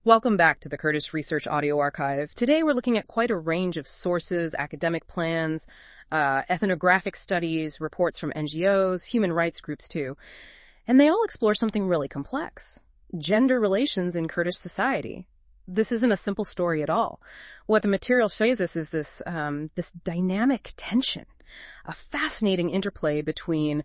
Welcome back to the Kurdish Research Audio Archive. Today we're looking at quite a range of sources, academic plans, ethnographic studies, reports from NGOs, human rights groups too. And they all explore something really complex: gender relations in Kurdish society. This isn't a simple story at all. What the material shows us is this dynamic tension, a fascinating interplay between,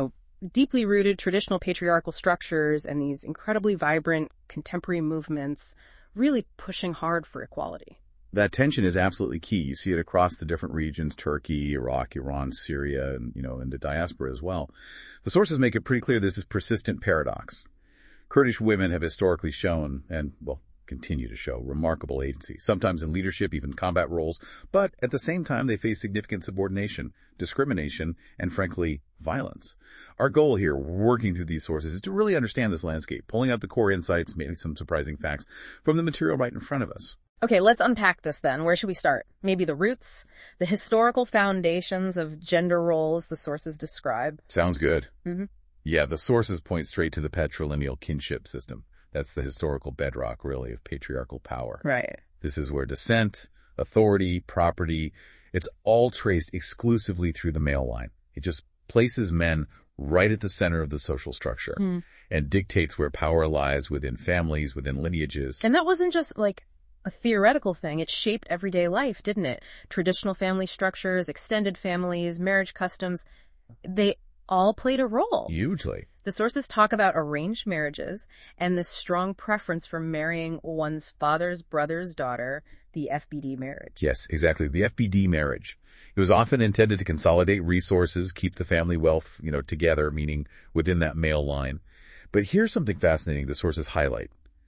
deeply rooted traditional patriarchal structures and these incredibly vibrant contemporary movements really pushing hard for equality. That tension is absolutely key. You see it across the different regions: Turkey, Iraq, Iran, Syria, and, in the diaspora as well. The sources make it pretty clear this is persistent paradox. Kurdish women have historically shown, and, continue to show, remarkable agency, sometimes in leadership, even combat roles, but at the same time they face significant subordination, discrimination, and frankly, violence. Our goal here, working through these sources, is to really understand this landscape, pulling out the core insights, maybe some surprising facts from the material right in front of us. Okay, let's unpack this then. Where should we start? Maybe the roots, the historical foundations of gender roles the sources describe. Sounds good. Mm-hmm. Yeah, the sources point straight to the patrilineal kinship system. That's the historical bedrock, really, of patriarchal power. Right. This is where descent, authority, property, it's all traced exclusively through the male line. It just places men right at the center of the social structure and dictates where power lies within families, within lineages. And that wasn't just like a theoretical thing. It shaped everyday life, didn't it? Traditional family structures, extended families, marriage customs, they all played a role. Hugely. The sources talk about arranged marriages and this strong preference for marrying one's father's brother's daughter, the FBD marriage. Yes, exactly. The FBD marriage. It was often intended to consolidate resources, keep the family wealth, together, meaning within that male line. But here's something fascinating the sources highlight.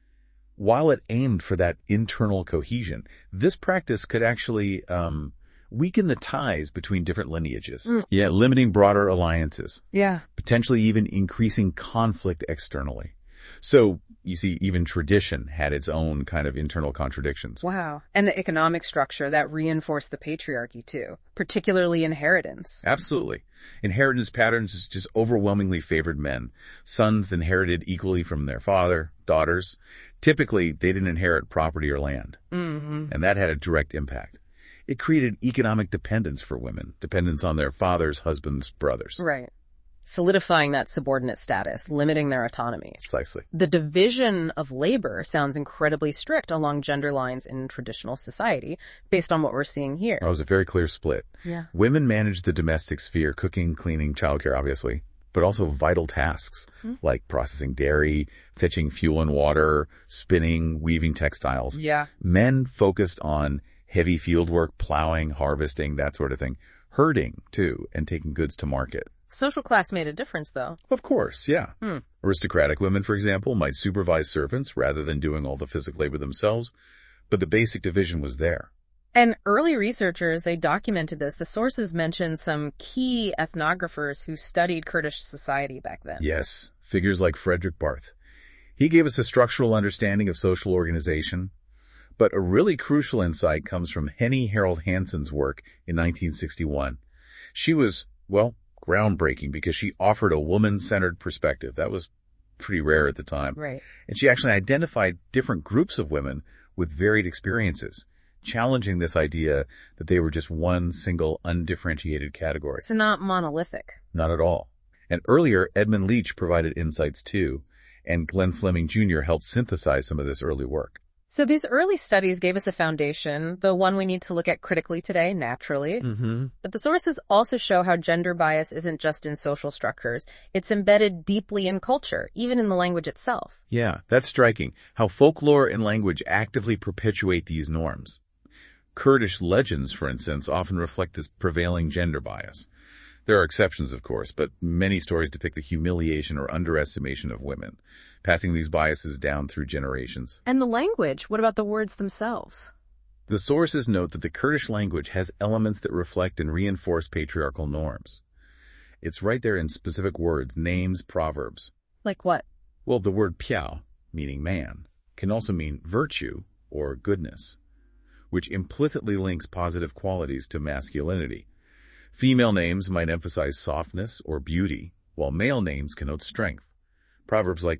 While it aimed for that internal cohesion, this practice could actually weaken the ties between different lineages. Yeah, limiting broader alliances. Yeah. Potentially even increasing conflict externally. So, you see, even tradition had its own kind of internal contradictions. Wow. And the economic structure that reinforced the patriarchy too, particularly inheritance. Absolutely. Inheritance patterns just overwhelmingly favored men. Sons inherited equally from their father, daughters. Typically, they didn't inherit property or land. Mm-hmm. And that had a direct impact. It created economic dependence for women, dependence on their fathers, husbands, brothers. Right. Solidifying that subordinate status, limiting their autonomy. Precisely. The division of labor sounds incredibly strict along gender lines in traditional society, based on what we're seeing here. It was a very clear split. Yeah. Women managed the domestic sphere, cooking, cleaning, childcare, obviously, but also vital tasks like processing dairy, fetching fuel and water, spinning, weaving textiles. Yeah. Men focused on heavy field work, plowing, harvesting, that sort of thing. Herding, too, and taking goods to market. Social class made a difference, though. Of course, yeah. Aristocratic women, for example, might supervise servants rather than doing all the physical labor themselves, but the basic division was there. And early researchers, they documented this. The sources mentioned some key ethnographers who studied Kurdish society back then. Yes, figures like Frederick Barth. He gave us a structural understanding of social organization, but a really crucial insight comes from Henny Harold Hansen's work in 1961. She was, groundbreaking because she offered a woman-centered perspective. That was pretty rare at the time. Right. And she actually identified different groups of women with varied experiences, challenging this idea that they were just one single undifferentiated category. So not monolithic. Not at all. And earlier, Edmund Leach provided insights too, and Glenn Fleming Jr. helped synthesize some of this early work. So these early studies gave us a foundation, the one we need to look at critically today, naturally. But the sources also show how gender bias isn't just in social structures. It's embedded deeply in culture, even in the language itself. Yeah, that's striking, how folklore and language actively perpetuate these norms. Kurdish legends, for instance, often reflect this prevailing gender bias. There are exceptions, of course, but many stories depict the humiliation or underestimation of women, passing these biases down through generations. And the language, what about the words themselves? The sources note that the Kurdish language has elements that reflect and reinforce patriarchal norms. It's right there in specific words, names, proverbs. Like what? Well, the word piao, meaning man, can also mean virtue or goodness, which implicitly links positive qualities to masculinity. Female names might emphasize softness or beauty, while male names connote strength. Proverbs like,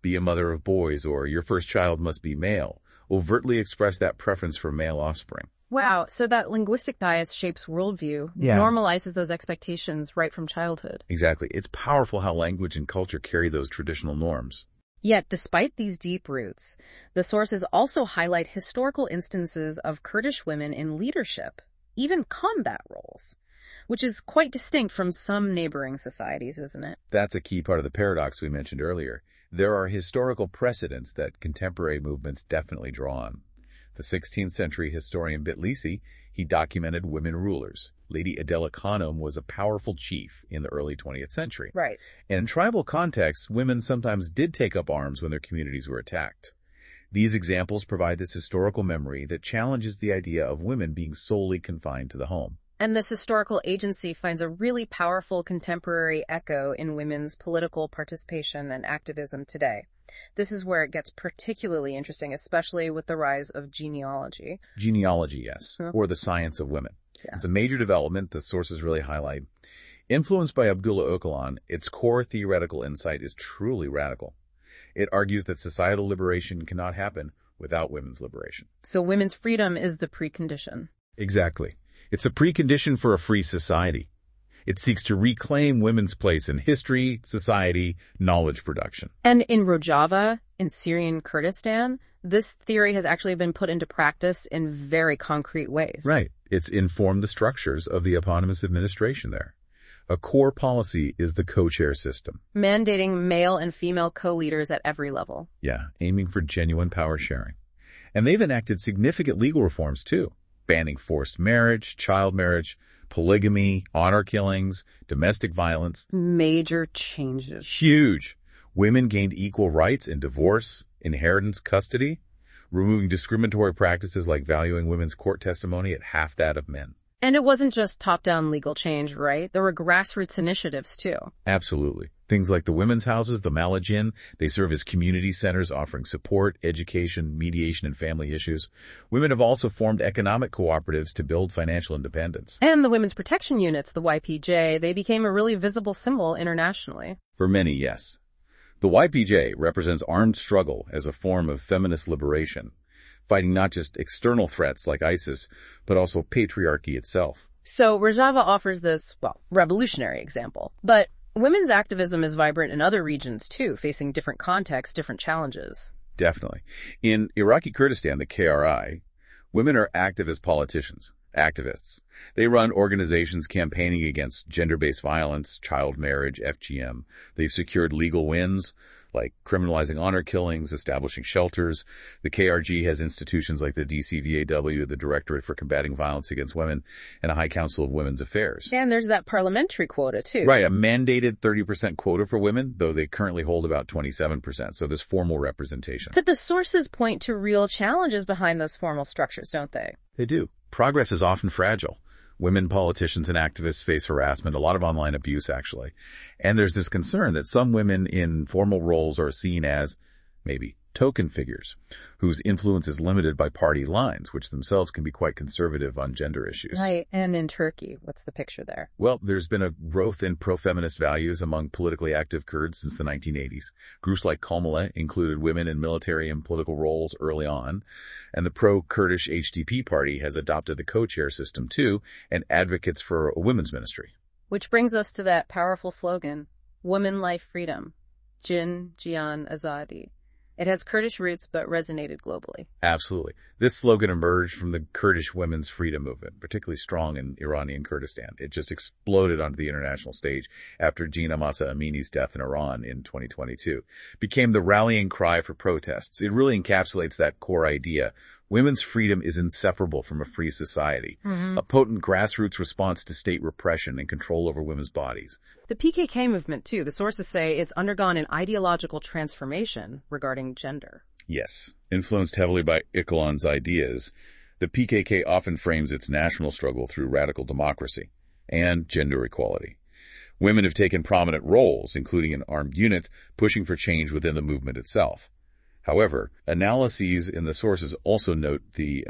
be a mother of boys, or your first child must be male, overtly express that preference for male offspring. Wow, so that linguistic bias shapes worldview, normalizes those expectations right from childhood. Exactly. It's powerful how language and culture carry those traditional norms. Yet, despite these deep roots, the sources also highlight historical instances of Kurdish women in leadership, even combat roles, which is quite distinct from some neighboring societies, isn't it? That's a key part of the paradox we mentioned earlier. There are historical precedents that contemporary movements definitely draw on. The 16th century historian Bitlissi, he documented women rulers. Lady Adela Khanum was a powerful chief in the early 20th century. Right. And in tribal contexts, women sometimes did take up arms when their communities were attacked. These examples provide this historical memory that challenges the idea of women being solely confined to the home. And this historical agency finds a really powerful contemporary echo in women's political participation and activism today. This is where it gets particularly interesting, especially with the rise of genealogy. Genealogy, yes, or the science of women. Yeah. It's a major development the sources really highlight. Influenced by Abdullah Öcalan, its core theoretical insight is truly radical. It argues that societal liberation cannot happen without women's liberation. So women's freedom is the precondition. Exactly. It's a precondition for a free society. It seeks to reclaim women's place in history, society, knowledge production. And in Rojava, in Syrian Kurdistan, this theory has actually been put into practice in very concrete ways. Right. It's informed the structures of the eponymous administration there. A core policy is the co-chair system, mandating male and female co-leaders at every level. Yeah, aiming for genuine power sharing. And they've enacted significant legal reforms, too, banning forced marriage, child marriage, polygamy, honor killings, domestic violence. Major changes. Huge. Women gained equal rights in divorce, inheritance, custody, removing discriminatory practices like valuing women's court testimony at half that of men. And it wasn't just top-down legal change, right? There were grassroots initiatives, too. Absolutely. Things like the women's houses, the Malajin, they serve as community centers offering support, education, mediation, and family issues. Women have also formed economic cooperatives to build financial independence. And the Women's Protection Units, the YPJ, they became a really visible symbol internationally. For many, yes. The YPJ represents armed struggle as a form of feminist liberation, fighting not just external threats like ISIS, but also patriarchy itself. So Rojava offers this, revolutionary example. But women's activism is vibrant in other regions, too, facing different contexts, different challenges. Definitely. In Iraqi Kurdistan, the KRI, women are active as politicians, activists. They run organizations campaigning against gender-based violence, child marriage, FGM. They've secured legal wins, like criminalizing honor killings, establishing shelters. The KRG has institutions like the DCVAW, the Directorate for Combating Violence Against Women, and a High Council of Women's Affairs. And there's that parliamentary quota, too. Right, a mandated 30% quota for women, though they currently hold about 27%, so there's formal representation. But the sources point to real challenges behind those formal structures, don't they? They do. Progress is often fragile. Women politicians and activists face harassment, a lot of online abuse, actually. And there's this concern that some women in formal roles are seen as, maybe, token figures, whose influence is limited by party lines, which themselves can be quite conservative on gender issues. Right. And in Turkey, what's the picture there? Well, there's been a growth in pro-feminist values among politically active Kurds since the 1980s. Groups like Komala included women in military and political roles early on, and the pro-Kurdish HDP party has adopted the co-chair system too, and advocates for a women's ministry. Which brings us to that powerful slogan, Women, Life, Freedom, Jin, Jiyan, Azadi. It has Kurdish roots, but resonated globally. Absolutely. This slogan emerged from the Kurdish women's freedom movement, particularly strong in Iranian Kurdistan. It just exploded onto the international stage after Gina Mahsa Amini's death in Iran in 2022. It became the rallying cry for protests. It really encapsulates that core idea. Women's freedom is inseparable from a free society, a potent grassroots response to state repression and control over women's bodies. The PKK movement, too, the sources say it's undergone an ideological transformation regarding gender. Yes. Influenced heavily by Öcalan's ideas, the PKK often frames its national struggle through radical democracy and gender equality. Women have taken prominent roles, including in armed units, pushing for change within the movement itself. However, analyses in the sources also note the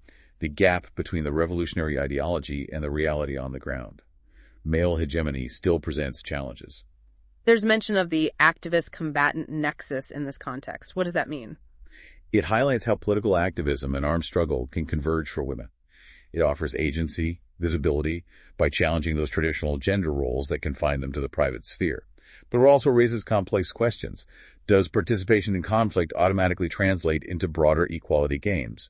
gap between the revolutionary ideology and the reality on the ground. Male hegemony still presents challenges. There's mention of the activist-combatant nexus in this context. What does that mean? It highlights how political activism and armed struggle can converge for women. It offers agency, visibility, by challenging those traditional gender roles that confine them to the private sphere. But it also raises complex questions. Does participation in conflict automatically translate into broader equality gains?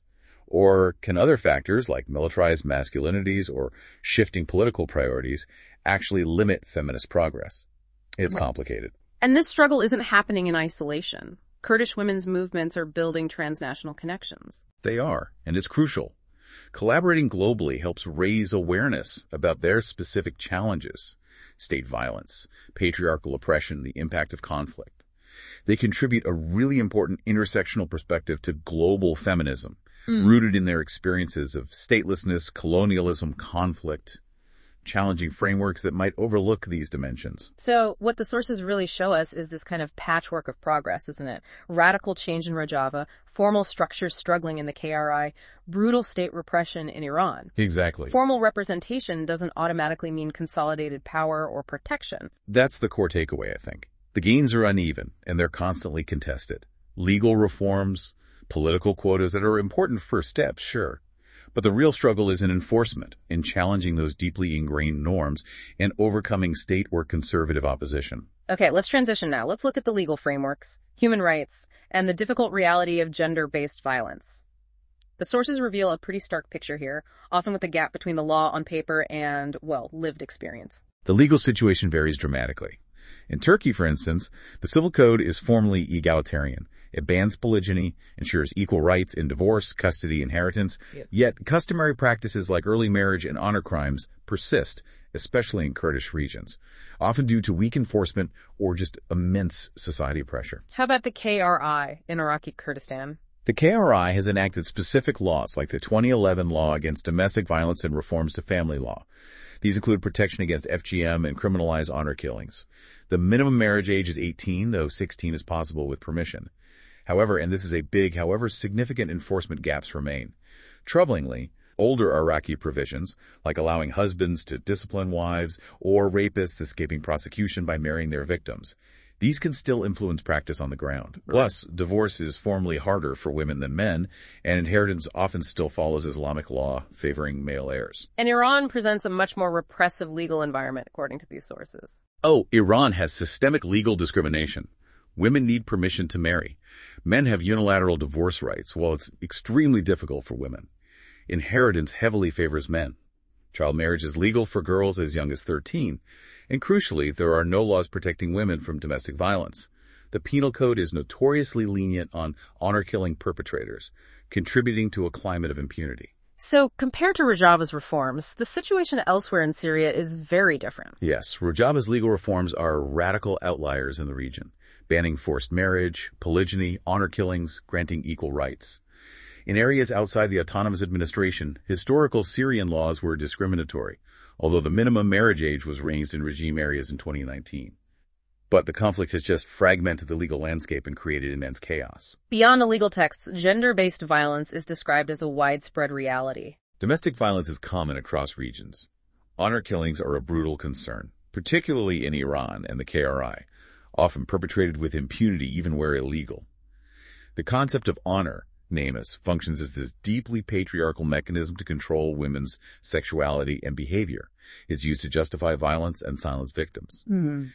Or can other factors like militarized masculinities or shifting political priorities actually limit feminist progress? It's complicated. And this struggle isn't happening in isolation. Kurdish women's movements are building transnational connections. They are, and it's crucial. Collaborating globally helps raise awareness about their specific challenges: state violence, patriarchal oppression, the impact of conflict. They contribute a really important intersectional perspective to global feminism, rooted in their experiences of statelessness, colonialism, conflict, challenging frameworks that might overlook these dimensions. So what the sources really show us is this kind of patchwork of progress, isn't it? Radical change in Rojava, formal structures struggling in the KRI, brutal state repression in Iran. Exactly. Formal representation doesn't automatically mean consolidated power or protection. That's the core takeaway, I think. The gains are uneven, and they're constantly contested. Legal reforms, political quotas that are important first steps, sure. But the real struggle is in enforcement, in challenging those deeply ingrained norms and overcoming state or conservative opposition. Okay, let's transition now. Let's look at the legal frameworks, human rights, and the difficult reality of gender-based violence. The sources reveal a pretty stark picture here, often with a gap between the law on paper and, well, lived experience. The legal situation varies dramatically. In Turkey, for instance, the civil code is formally egalitarian. It bans polygyny, ensures equal rights in divorce, custody, inheritance. Yet customary practices like early marriage and honor crimes persist, especially in Kurdish regions, often due to weak enforcement or just immense society pressure. How about the KRI in Iraqi Kurdistan? The KRI has enacted specific laws like the 2011 law against domestic violence and reforms to family law. These include protection against FGM and criminalize honor killings. The minimum marriage age is 18, though 16 is possible with permission. However, and this is a big, however significant enforcement gaps remain. Troublingly, older Iraqi provisions, like allowing husbands to discipline wives or rapists escaping prosecution by marrying their victims, these can still influence practice on the ground. Plus, divorce is formally harder for women than men, and inheritance often still follows Islamic law, favoring male heirs. And Iran presents a much more repressive legal environment, according to these sources. Oh, Iran has systemic legal discrimination. Women need permission to marry. Men have unilateral divorce rights, while it's extremely difficult for women. Inheritance heavily favors men. Child marriage is legal for girls as young as 13. And crucially, there are no laws protecting women from domestic violence. The penal code is notoriously lenient on honor-killing perpetrators, contributing to a climate of impunity. So, compared to Rojava's reforms, the situation elsewhere in Syria is very different. Yes, Rojava's legal reforms are radical outliers in the region, banning forced marriage, polygyny, honor killings, granting equal rights. In areas outside the autonomous administration, historical Syrian laws were discriminatory, although the minimum marriage age was raised in regime areas in 2019. But the conflict has just fragmented the legal landscape and created immense chaos. Beyond the legal texts, gender-based violence is described as a widespread reality. Domestic violence is common across regions. Honor killings are a brutal concern, particularly in Iran and the KRI, often perpetrated with impunity even where illegal. The concept of honor, namus, functions as this deeply patriarchal mechanism to control women's sexuality and behavior. It's used to justify violence and silence victims.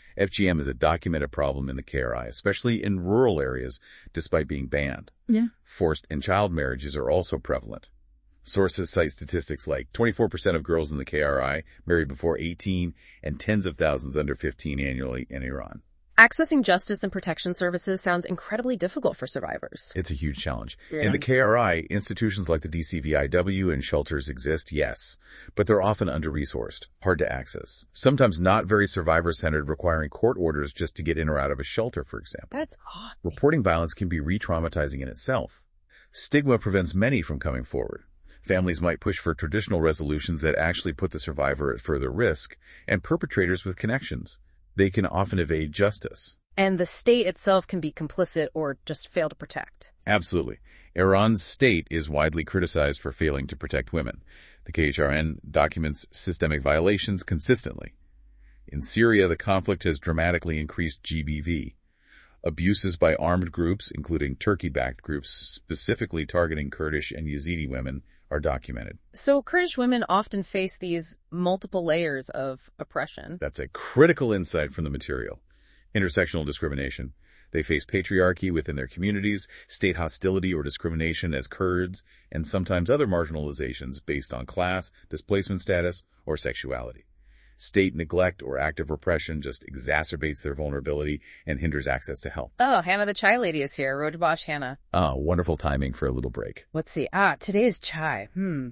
FGM is a documented problem in the KRI, especially in rural areas, despite being banned. Forced and child marriages are also prevalent. Sources cite statistics like 24% of girls in the KRI married before 18 and tens of thousands under 15 annually in Iran. Accessing justice and protection services sounds incredibly difficult for survivors. It's a huge challenge. In the KRI, institutions like the DCVIW and shelters exist, yes, but they're often under-resourced, hard to access. Sometimes not very survivor-centered, requiring court orders just to get in or out of a shelter, for example. That's odd. Reporting violence can be re-traumatizing in itself. Stigma prevents many from coming forward. Families might push for traditional resolutions that actually put the survivor at further risk, and perpetrators with connections. They can often evade justice. And the state itself can be complicit or just fail to protect. Absolutely. Iran's state is widely criticized for failing to protect women. The KHRN documents systemic violations consistently. In Syria, the conflict has dramatically increased GBV. Abuses by armed groups, including Turkey-backed groups specifically targeting Kurdish and Yazidi women, are documented. So Kurdish women often face these multiple layers of oppression. That's a critical insight from the material. Intersectional discrimination. They face patriarchy within their communities, state hostility or discrimination as Kurds, and sometimes other marginalizations based on class, displacement status, or sexuality. State neglect or active repression just exacerbates their vulnerability and hinders access to help. Oh, Hannah the chai lady is here. Rojbash Hannah. Ah, wonderful timing for a little break. Let's see. Today's chai.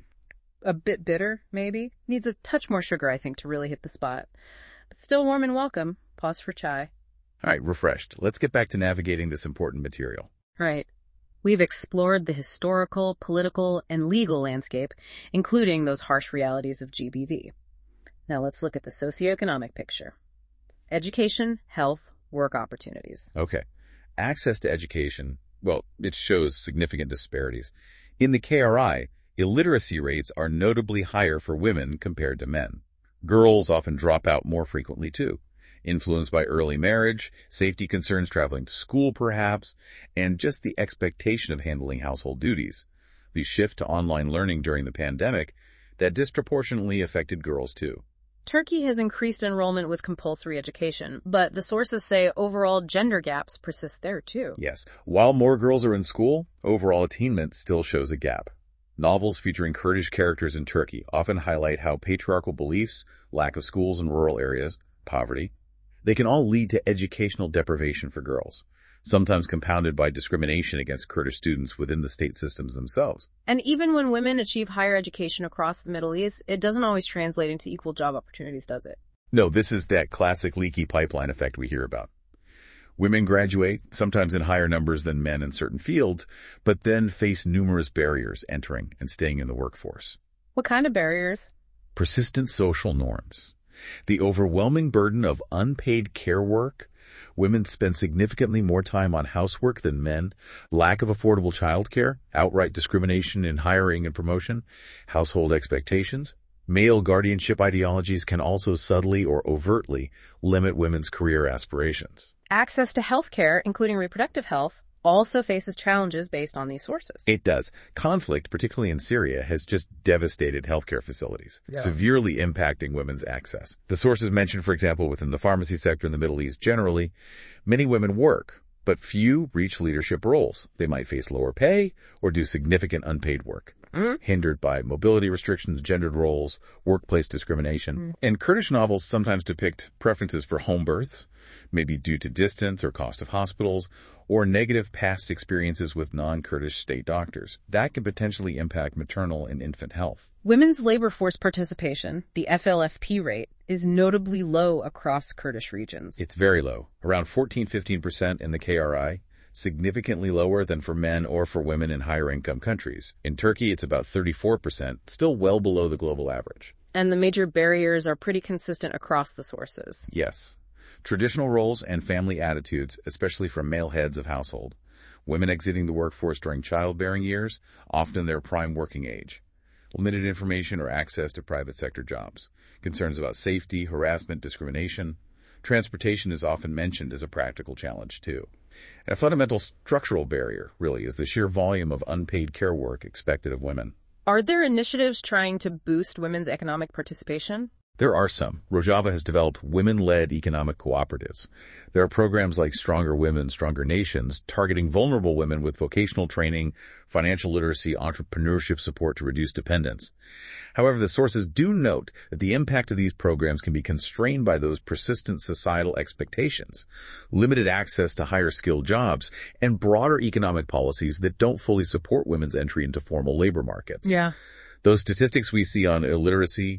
A bit bitter, maybe. Needs a touch more sugar, I think, to really hit the spot. But still warm and welcome. Pause for chai. All right, refreshed. Let's get back to navigating this important material. Right. We've explored the historical, political, and legal landscape, including those harsh realities of GBV. Now let's look at the socioeconomic picture. Education, health, work opportunities. Okay. Access to education, well, it shows significant disparities. In the KRI, illiteracy rates are notably higher for women compared to men. Girls often drop out more frequently too, influenced by early marriage, safety concerns traveling to school perhaps, and just the expectation of handling household duties. The shift to online learning during the pandemic, that disproportionately affected girls too. Turkey has increased enrollment with compulsory education, but the sources say overall gender gaps persist there too. Yes. While more girls are in school, overall attainment still shows a gap. Novels featuring Kurdish characters in Turkey often highlight how patriarchal beliefs, lack of schools in rural areas, poverty, they can all lead to educational deprivation for girls, sometimes compounded by discrimination against Kurdish students within the state systems themselves. And even when women achieve higher education across the Middle East, it doesn't always translate into equal job opportunities, does it? No, this is that classic leaky pipeline effect we hear about. Women graduate, sometimes in higher numbers than men in certain fields, but then face numerous barriers entering and staying in the workforce. What kind of barriers? Persistent social norms. The overwhelming burden of unpaid care work. Women spend significantly more time on housework than men. Lack of affordable childcare, outright discrimination in hiring and promotion, household expectations. Male guardianship ideologies can also subtly or overtly limit women's career aspirations. Access to health care, including reproductive health, also faces challenges based on these sources. It does. Conflict, particularly in Syria, has just devastated healthcare facilities, severely impacting women's access. The sources mentioned, for example, within the pharmacy sector in the Middle East generally, many women work, but few reach leadership roles. They might face lower pay or do significant unpaid work, hindered by mobility restrictions, gendered roles, workplace discrimination. And Kurdish novels sometimes depict preferences for home births, maybe due to distance or cost of hospitals, or negative past experiences with non-Kurdish state doctors. That can potentially impact maternal and infant health. Women's labor force participation, the FLFP rate, is notably low across Kurdish regions. It's very low, around 14-15% in the KRI, significantly lower than for men or for women in higher income countries. In Turkey, it's about 34%, still well below the global average. And the major barriers are pretty consistent across the sources. Yes. Traditional roles and family attitudes, especially from male heads of household. Women exiting the workforce during childbearing years, often their prime working age. Limited information or access to private sector jobs. Concerns about safety, harassment, discrimination. Transportation is often mentioned as a practical challenge, too. And a fundamental structural barrier, really, is the sheer volume of unpaid care work expected of women. Are there initiatives trying to boost women's economic participation? There are some. Rojava has developed women-led economic cooperatives. There are programs like Stronger Women, Stronger Nations, targeting vulnerable women with vocational training, financial literacy, entrepreneurship support to reduce dependence. However, the sources do note that the impact of these programs can be constrained by those persistent societal expectations, limited access to higher-skilled jobs, and broader economic policies that don't fully support women's entry into formal labor markets. Yeah. Those statistics we see on illiteracy,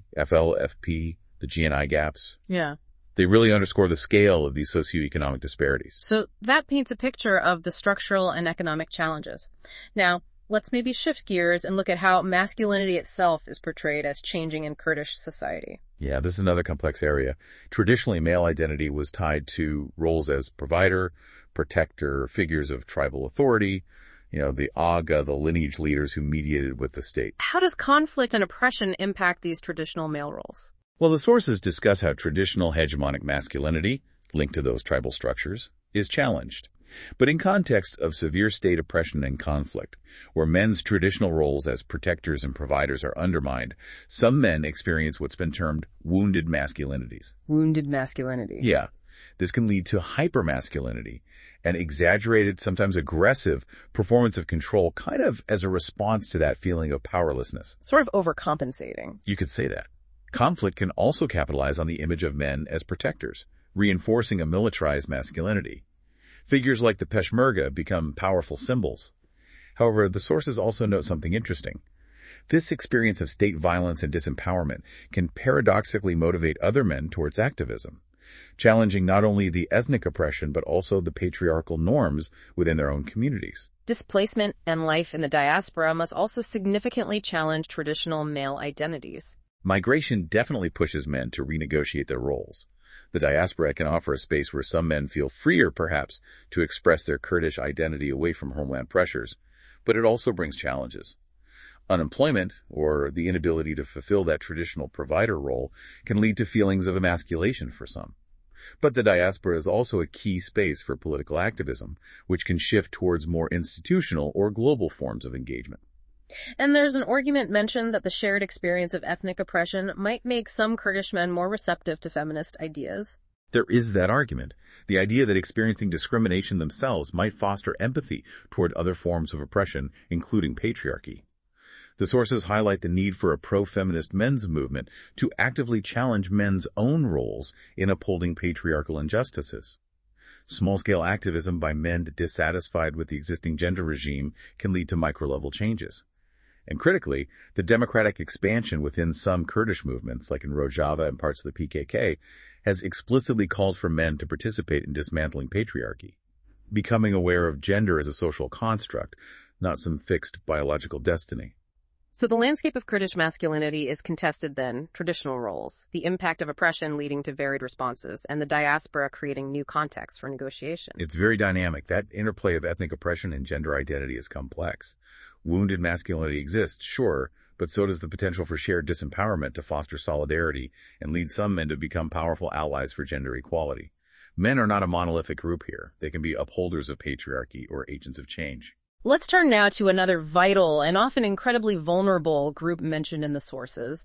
FLFP, the GNI gaps, they really underscore the scale of these socioeconomic disparities. So that paints a picture of the structural and economic challenges. Now, let's maybe shift gears and look at how masculinity itself is portrayed as changing in Kurdish society. Yeah, this is another complex area. Traditionally, male identity was tied to roles as provider, protector, figures of tribal authority, the Aga, the lineage leaders who mediated with the state. How does conflict and oppression impact these traditional male roles? Well, the sources discuss how traditional hegemonic masculinity, linked to those tribal structures, is challenged. But in context of severe state oppression and conflict, where men's traditional roles as protectors and providers are undermined, some men experience what's been termed wounded masculinities. Wounded masculinity. Yeah. This can lead to hypermasculinity, an exaggerated, sometimes aggressive performance of control, kind of as a response to that feeling of powerlessness. Sort of overcompensating. You could say that. Conflict can also capitalize on the image of men as protectors, reinforcing a militarized masculinity. Figures like the Peshmerga become powerful symbols. However, the sources also note something interesting. This experience of state violence and disempowerment can paradoxically motivate other men towards activism, challenging not only the ethnic oppression but also the patriarchal norms within their own communities. Displacement and life in the diaspora must also significantly challenge traditional male identities. Migration definitely pushes men to renegotiate their roles. The diaspora can offer a space where some men feel freer, perhaps, to express their Kurdish identity away from homeland pressures, but it also brings challenges. Unemployment, or the inability to fulfill that traditional provider role, can lead to feelings of emasculation for some. But the diaspora is also a key space for political activism, which can shift towards more institutional or global forms of engagement. And there's an argument mentioned that the shared experience of ethnic oppression might make some Kurdish men more receptive to feminist ideas. There is that argument, the idea that experiencing discrimination themselves might foster empathy toward other forms of oppression, including patriarchy. The sources highlight the need for a pro-feminist men's movement to actively challenge men's own roles in upholding patriarchal injustices. Small-scale activism by men dissatisfied with the existing gender regime can lead to micro-level changes. And critically, the democratic expansion within some Kurdish movements, like in Rojava and parts of the PKK, has explicitly called for men to participate in dismantling patriarchy, becoming aware of gender as a social construct, not some fixed biological destiny. So the landscape of Kurdish masculinity is contested then, traditional roles, the impact of oppression leading to varied responses, and the diaspora creating new contexts for negotiation. It's very dynamic. That interplay of ethnic oppression and gender identity is complex. Wounded masculinity exists, sure, but so does the potential for shared disempowerment to foster solidarity and lead some men to become powerful allies for gender equality. Men are not a monolithic group here. They can be upholders of patriarchy or agents of change. Let's turn now to another vital and often incredibly vulnerable group mentioned in the sources,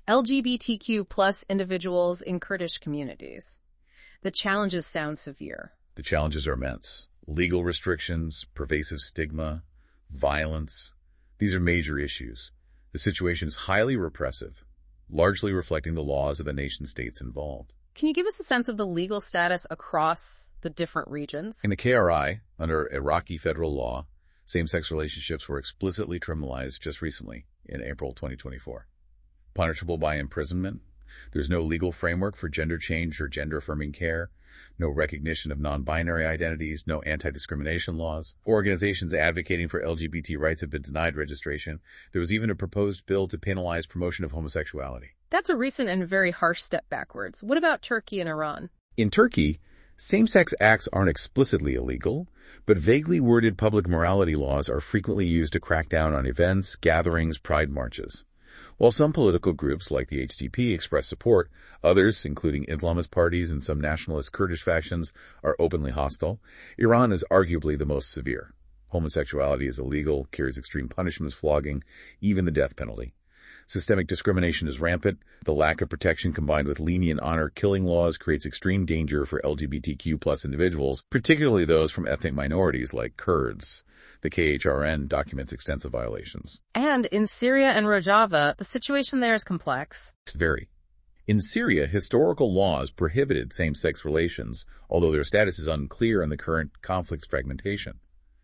LGBTQ plus individuals in Kurdish communities. The challenges sound severe. The challenges are immense. Legal restrictions, pervasive stigma, violence. These are major issues. The situation is highly repressive, largely reflecting the laws of the nation-states involved. Can you give us a sense of the legal status across the different regions? In the KRI, under Iraqi federal law, same-sex relationships were explicitly criminalized just recently, in April 2024. Punishable by imprisonment. There's no legal framework for gender change or gender-affirming care, no recognition of non-binary identities, no anti-discrimination laws. Organizations advocating for LGBT rights have been denied registration. There was even a proposed bill to penalize promotion of homosexuality. That's a recent and very harsh step backwards. What about Turkey and Iran? In Turkey, same-sex acts aren't explicitly illegal, but vaguely worded public morality laws are frequently used to crack down on events, gatherings, pride marches. While some political groups like the HDP express support, others, including Islamist parties and some nationalist Kurdish factions, are openly hostile. Iran is arguably the most severe. Homosexuality is illegal, carries extreme punishments, flogging, even the death penalty. Systemic discrimination is rampant. The lack of protection combined with lenient honor-killing laws creates extreme danger for LGBTQ plus individuals, particularly those from ethnic minorities like Kurds. The KHRN documents extensive violations. And in Syria and Rojava, the situation there is complex. Very. In Syria, historical laws prohibited same-sex relations, although their status is unclear in the current conflict's fragmentation.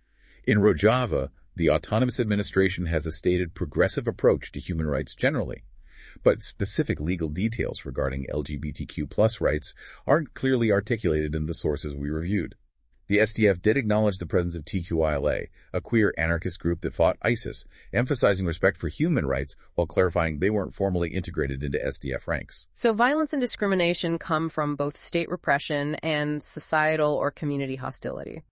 In Rojava, the autonomous administration has a stated progressive approach to human rights generally, but specific legal details regarding LGBTQ plus rights aren't clearly articulated in the sources we reviewed. The SDF did acknowledge the presence of TQILA, a queer anarchist group that fought ISIS, emphasizing respect for human rights while clarifying they weren't formally integrated into SDF ranks. So violence and discrimination come from both state repression and societal or community hostility.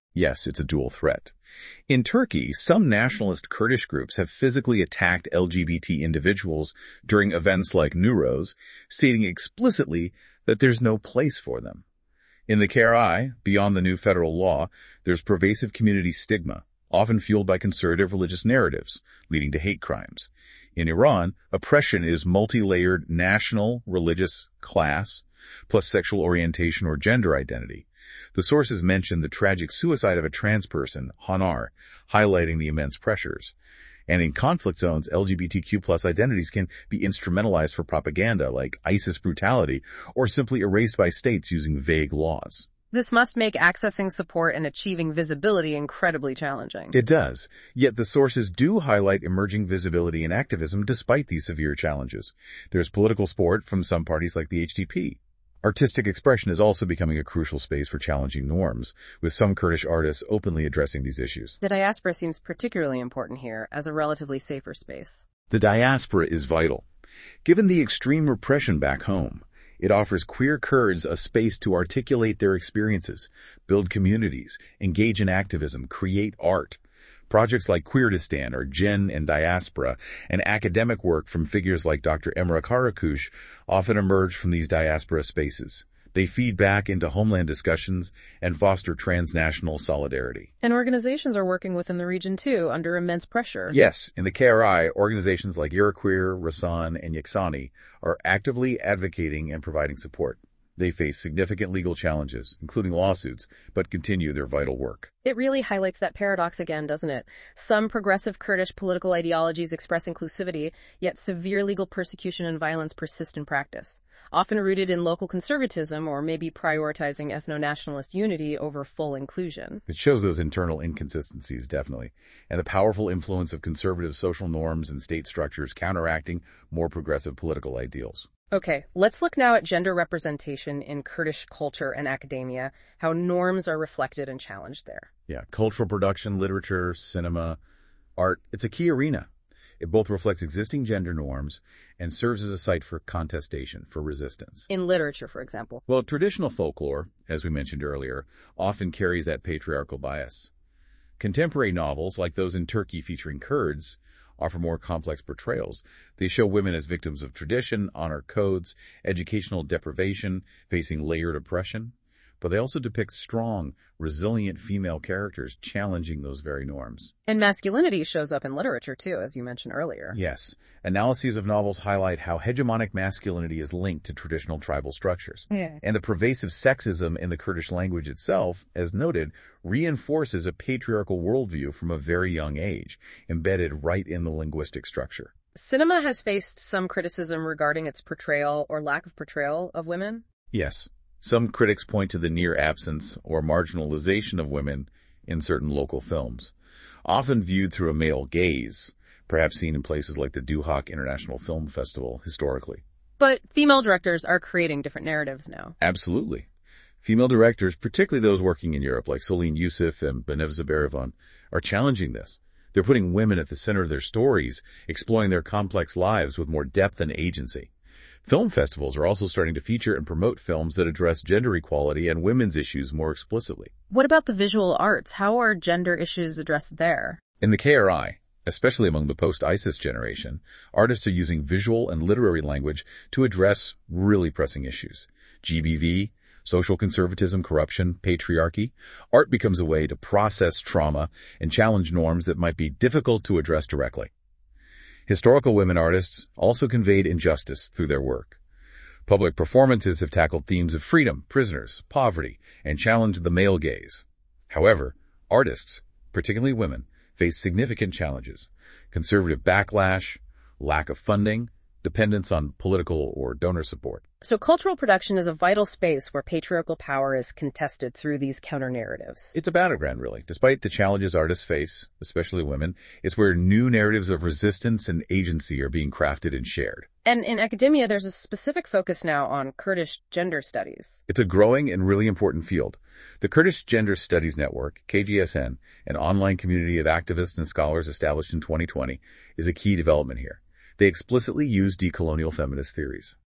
Yes, it's a dual threat. In Turkey, some nationalist Kurdish groups have physically attacked LGBT individuals during events like Nowruz, stating explicitly that there's no place for them. In the KRI, beyond the new federal law, there's pervasive community stigma, often fueled by conservative religious narratives, leading to hate crimes. In Iran, oppression is multi-layered national, religious, class, plus sexual orientation or gender identity. The sources mention the tragic suicide of a trans person, Hanar, highlighting the immense pressures. And in conflict zones, LGBTQ+ identities can be instrumentalized for propaganda like ISIS brutality or simply erased by states using vague laws. This must make accessing support and achieving visibility incredibly challenging. It does. Yet the sources do highlight emerging visibility and activism despite these severe challenges. There's political support from some parties like the HDP. Artistic expression is also becoming a crucial space for challenging norms, with some Kurdish artists openly addressing these issues. The diaspora seems particularly important here as a relatively safer space. The diaspora is vital. Given the extreme repression back home, it offers queer Kurds a space to articulate their experiences, build communities, engage in activism, create art. Projects like Queerdistan or Gen and Diaspora and academic work from figures like Dr. Emre Karakush often emerge from these diaspora spaces. They feed back into homeland discussions and foster transnational solidarity. And organizations are working within the region too, under immense pressure. Yes, in the KRI, organizations like Euroqueer, Rasan, and Yaksani are actively advocating and providing support. They face significant legal challenges, including lawsuits, but continue their vital work. It really highlights that paradox again, doesn't it? Some progressive Kurdish political ideologies express inclusivity, yet severe legal persecution and violence persist in practice, often rooted in local conservatism or maybe prioritizing ethno-nationalist unity over full inclusion. It shows those internal inconsistencies, definitely, and the powerful influence of conservative social norms and state structures counteracting more progressive political ideals. Okay, let's look now at gender representation in Kurdish culture and academia, how norms are reflected and challenged there. Yeah, cultural production, literature, cinema, art, it's a key arena. It both reflects existing gender norms and serves as a site for contestation, for resistance. In literature, for example. Well, traditional folklore, as we mentioned earlier, often carries that patriarchal bias. Contemporary novels, like those in Turkey featuring Kurds, offer more complex portrayals. They show women as victims of tradition, honor codes, educational deprivation, facing layered oppression. But they also depict strong, resilient female characters challenging those very norms. And masculinity shows up in literature too, as you mentioned earlier. Yes. Analyses of novels highlight how hegemonic masculinity is linked to traditional tribal structures. Yeah. And the pervasive sexism in the Kurdish language itself, as noted, reinforces a patriarchal worldview from a very young age, embedded right in the linguistic structure. Cinema has faced some criticism regarding its portrayal or lack of portrayal of women. Yes. Some critics point to the near absence or marginalization of women in certain local films, often viewed through a male gaze, perhaps seen in places like the Duhok International Film Festival historically. But female directors are creating different narratives now. Absolutely. Female directors, particularly those working in Europe like Soline Yusuf and Benevza Berivan, are challenging this. They're putting women at the center of their stories, exploring their complex lives with more depth and agency. Film festivals are also starting to feature and promote films that address gender equality and women's issues more explicitly. What about the visual arts? How are gender issues addressed there? In the KRI, especially among the post-ISIS generation, artists are using visual and literary language to address really pressing issues. GBV, social conservatism, corruption, patriarchy. Art becomes a way to process trauma and challenge norms that might be difficult to address directly. Historical women artists also conveyed injustice through their work. Public performances have tackled themes of freedom, prisoners, poverty, and challenged the male gaze. However, artists, particularly women, face significant challenges: conservative backlash, lack of funding, dependence on political or donor support. So cultural production is a vital space where patriarchal power is contested through these counter-narratives. It's a battleground, really. Despite the challenges artists face, especially women, it's where new narratives of resistance and agency are being crafted and shared. And in academia, there's a specific focus now on Kurdish gender studies. It's a growing and really important field. The Kurdish Gender Studies Network, KGSN, an online community of activists and scholars established in 2020, is a key development here. They explicitly use decolonial feminist theories.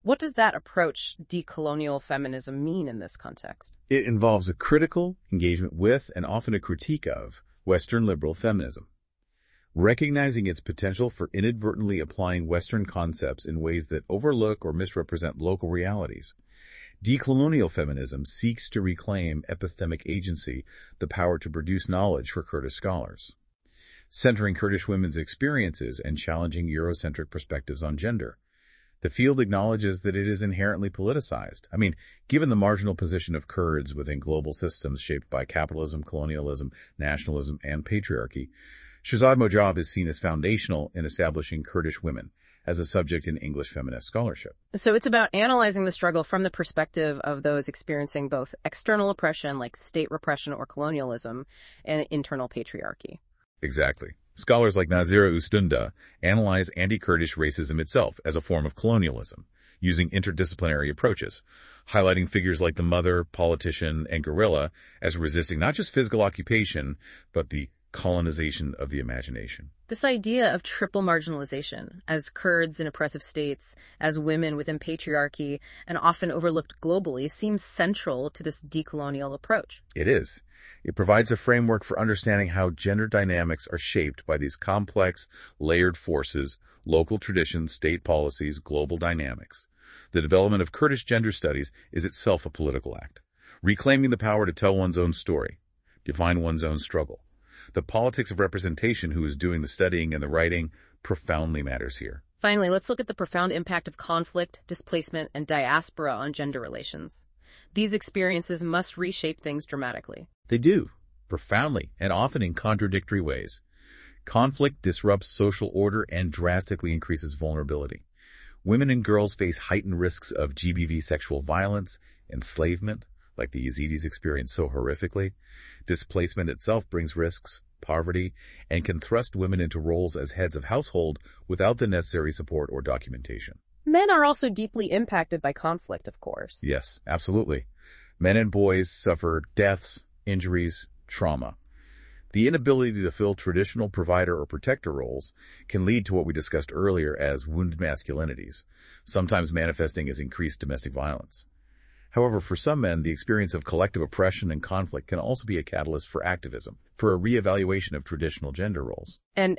What does that approach, decolonial feminism, mean in this context? It involves a critical engagement with and often a critique of Western liberal feminism, recognizing its potential for inadvertently applying Western concepts in ways that overlook or misrepresent local realities. Decolonial feminism seeks to reclaim epistemic agency, the power to produce knowledge for Kurdish scholars, centering Kurdish women's experiences and challenging Eurocentric perspectives on gender. The field acknowledges that it is inherently politicized. Given the marginal position of Kurds within global systems shaped by capitalism, colonialism, nationalism, and patriarchy, Shahzad Mojab is seen as foundational in establishing Kurdish women as a subject in English feminist scholarship. So it's about analyzing the struggle from the perspective of those experiencing both external oppression, like state repression or colonialism, and internal patriarchy. Exactly. Scholars like Nazira Ustunda analyze anti-Kurdish racism itself as a form of colonialism, using interdisciplinary approaches, highlighting figures like the mother, politician, and guerrilla as resisting not just physical occupation, but the colonization of the imagination. This idea of triple marginalization, as Kurds in oppressive states, as women within patriarchy, and often overlooked globally, seems central to this decolonial approach. It is. It provides a framework for understanding how gender dynamics are shaped by these complex, layered forces, local traditions, state policies, global dynamics. The development of Kurdish gender studies is itself a political act, reclaiming the power to tell one's own story, define one's own struggle. The politics of representation, who is doing the studying and the writing, profoundly matters here. Finally, let's look at the profound impact of conflict, displacement, and diaspora on gender relations. These experiences must reshape things dramatically. They do, profoundly, and often in contradictory ways. Conflict disrupts social order and drastically increases vulnerability. Women and girls face heightened risks of GBV sexual violence, enslavement, like the Yazidis experience so horrifically. Displacement itself brings risks, poverty, and can thrust women into roles as heads of household without the necessary support or documentation. Men are also deeply impacted by conflict, of course. Yes, absolutely. Men and boys suffer deaths, injuries, trauma. The inability to fill traditional provider or protector roles can lead to what we discussed earlier as wounded masculinities, sometimes manifesting as increased domestic violence. However, for some men, the experience of collective oppression and conflict can also be a catalyst for activism, for a reevaluation of traditional gender roles. And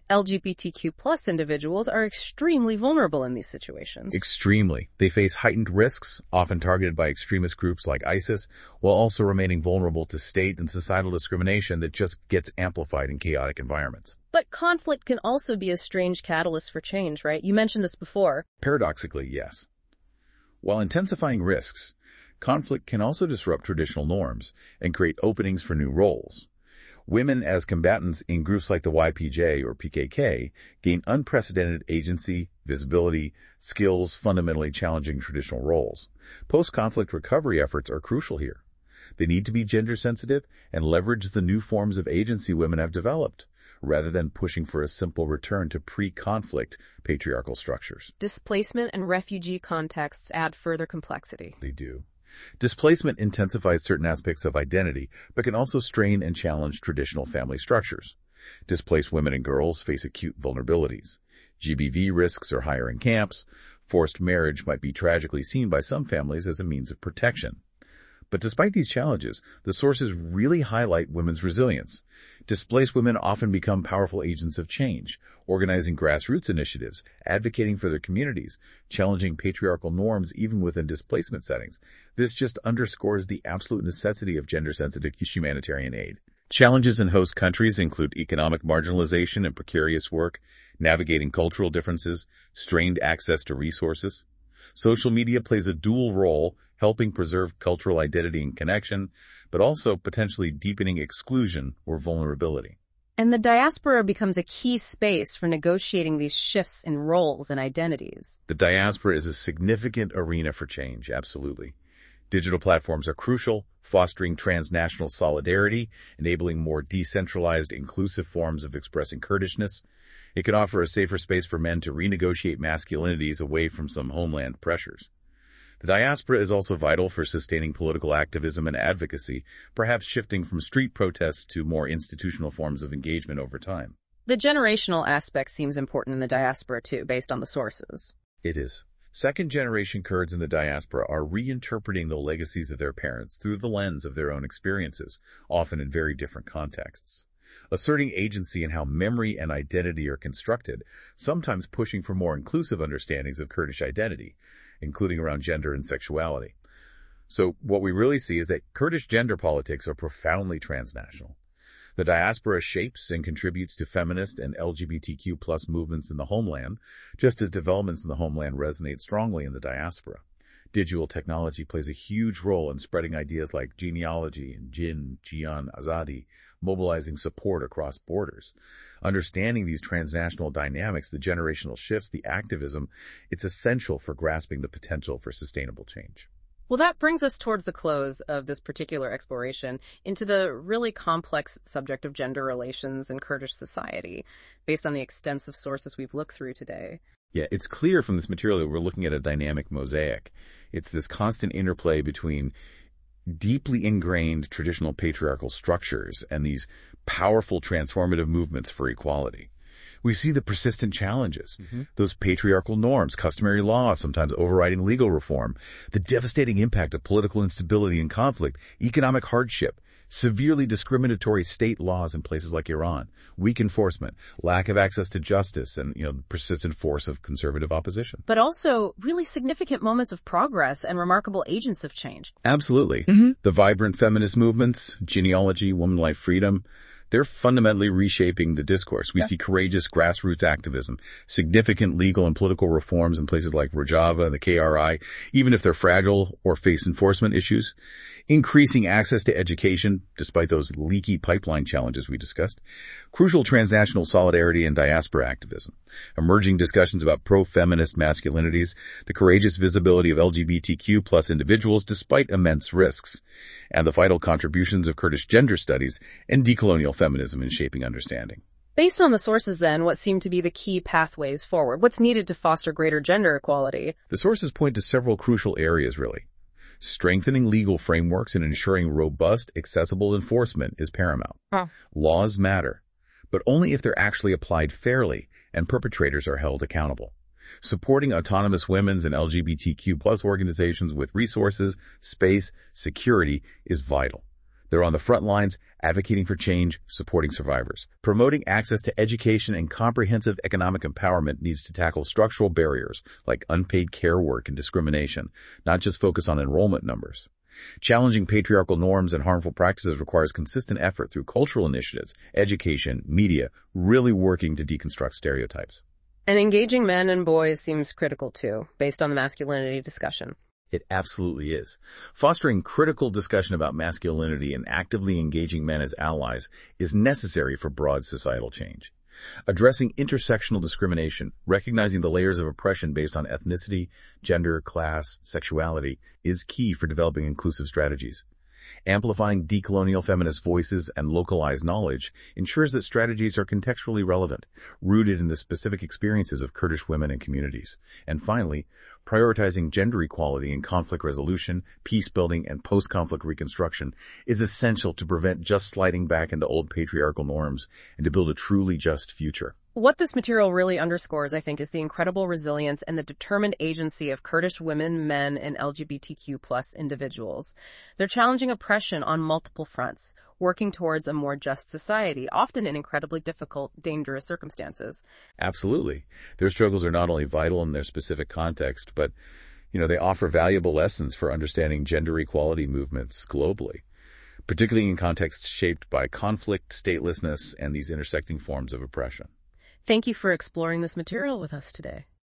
LGBTQ+ individuals are extremely vulnerable in these situations. Extremely. They face heightened risks, often targeted by extremist groups like ISIS, while also remaining vulnerable to state and societal discrimination that just gets amplified in chaotic environments. But conflict can also be a strange catalyst for change, right? You mentioned this before. Paradoxically, yes. While intensifying risks, conflict can also disrupt traditional norms and create openings for new roles. Women as combatants in groups like the YPJ or PKK gain unprecedented agency, visibility, skills fundamentally challenging traditional roles. Post-conflict recovery efforts are crucial here. They need to be gender sensitive and leverage the new forms of agency women have developed, rather than pushing for a simple return to pre-conflict patriarchal structures. Displacement and refugee contexts add further complexity. They do. Displacement intensifies certain aspects of identity, but can also strain and challenge traditional family structures. Displaced women and girls face acute vulnerabilities. GBV risks are higher in camps. Forced marriage might be tragically seen by some families as a means of protection. But despite these challenges, the sources really highlight women's resilience. Displaced women often become powerful agents of change, organizing grassroots initiatives, advocating for their communities, challenging patriarchal norms even within displacement settings. This just underscores the absolute necessity of gender-sensitive humanitarian aid. Challenges in host countries include economic marginalization and precarious work, navigating cultural differences, strained access to resources. Social media plays a dual role, helping preserve cultural identity and connection, but also potentially deepening exclusion or vulnerability. And the diaspora becomes a key space for negotiating these shifts in roles and identities. The diaspora is a significant arena for change, absolutely. Digital platforms are crucial, fostering transnational solidarity, enabling more decentralized, inclusive forms of expressing Kurdishness. It can offer a safer space for men to renegotiate masculinities away from some homeland pressures. The diaspora is also vital for sustaining political activism and advocacy, perhaps shifting from street protests to more institutional forms of engagement over time. The generational aspect seems important in the diaspora too, based on the sources. It is. Second-generation Kurds in the diaspora are reinterpreting the legacies of their parents through the lens of their own experiences, often in very different contexts. Asserting agency in how memory and identity are constructed, sometimes pushing for more inclusive understandings of Kurdish identity, including around gender and sexuality. So what we really see is that Kurdish gender politics are profoundly transnational. The diaspora shapes and contributes to feminist and LGBTQ plus movements in the homeland, just as developments in the homeland resonate strongly in the diaspora. Digital technology plays a huge role in spreading ideas like genealogy and jinn, jiyan, azadi, mobilizing support across borders. Understanding these transnational dynamics, the generational shifts, the activism, it's essential for grasping the potential for sustainable change. Well, that brings us towards the close of this particular exploration into the really complex subject of gender relations in Kurdish society, based on the extensive sources we've looked through today. Yeah, it's clear from this material that we're looking at a dynamic mosaic. It's this constant interplay between deeply ingrained traditional patriarchal structures and these powerful transformative movements for equality. We see the persistent challenges, those patriarchal norms, customary law, sometimes overriding legal reform, the devastating impact of political instability and conflict, economic hardship, severely discriminatory state laws in places like Iran, weak enforcement, lack of access to justice, and, the persistent force of conservative opposition. But also really significant moments of progress and remarkable agents of change. Absolutely. The vibrant feminist movements, genealogy, woman life freedom, they're fundamentally reshaping the discourse. We see courageous grassroots activism, significant legal and political reforms in places like Rojava, the KRI, even if they're fragile or face enforcement issues, increasing access to education, despite those leaky pipeline challenges we discussed, crucial transnational solidarity and diaspora activism, emerging discussions about pro-feminist masculinities, the courageous visibility of LGBTQ plus individuals despite immense risks, and the vital contributions of Kurdish gender studies and decolonial feminism in shaping understanding. Based on the sources then, what seem to be the key pathways forward? What's needed to foster greater gender equality? The sources point to several crucial areas, really. Strengthening legal frameworks and ensuring robust, accessible enforcement is paramount. Laws matter, but only if they're actually applied fairly and perpetrators are held accountable. Supporting autonomous women's and LGBTQ plus organizations with resources, space, security is vital. They're on the front lines, advocating for change, supporting survivors. Promoting access to education and comprehensive economic empowerment needs to tackle structural barriers like unpaid care work and discrimination, not just focus on enrollment numbers. Challenging patriarchal norms and harmful practices requires consistent effort through cultural initiatives, education, media, really working to deconstruct stereotypes. And engaging men and boys seems critical too, based on the masculinity discussion. It absolutely is. Fostering critical discussion about masculinity and actively engaging men as allies is necessary for broad societal change. Addressing intersectional discrimination, recognizing the layers of oppression based on ethnicity, gender, class, sexuality, is key for developing inclusive strategies. Amplifying decolonial feminist voices and localized knowledge ensures that strategies are contextually relevant, rooted in the specific experiences of Kurdish women and communities. And finally, prioritizing gender equality in conflict resolution, peace building, and post-conflict reconstruction is essential to prevent just sliding back into old patriarchal norms and to build a truly just future. What this material really underscores, I think, is the incredible resilience and the determined agency of Kurdish women, men, and LGBTQ plus individuals. They're challenging oppression on multiple fronts, working towards a more just society, often in incredibly difficult, dangerous circumstances. Absolutely. Their struggles are not only vital in their specific context, but, they offer valuable lessons for understanding gender equality movements globally, particularly in contexts shaped by conflict, statelessness, and these intersecting forms of oppression. Thank you for exploring this material with us today.